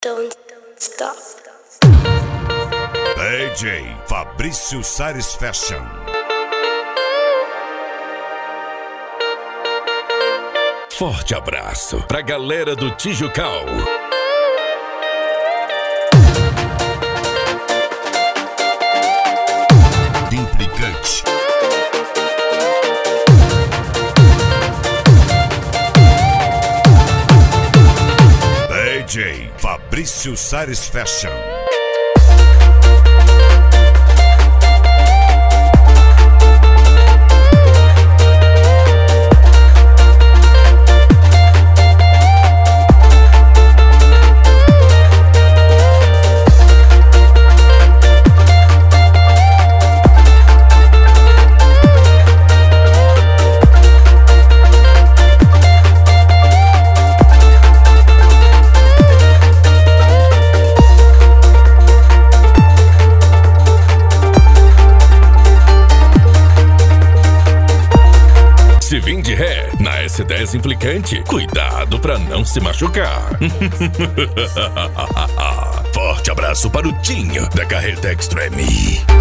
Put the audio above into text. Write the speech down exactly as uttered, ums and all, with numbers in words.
Don't stop. D J Fabrício Sares Fashion. Forte abraço pra galera do Tijucal. Implicante. D J Fabrício Sares Fashion. Se vim de ré na S dez Implicante, cuidado pra não se machucar. Forte abraço para o Tinho da Carreta Extreme.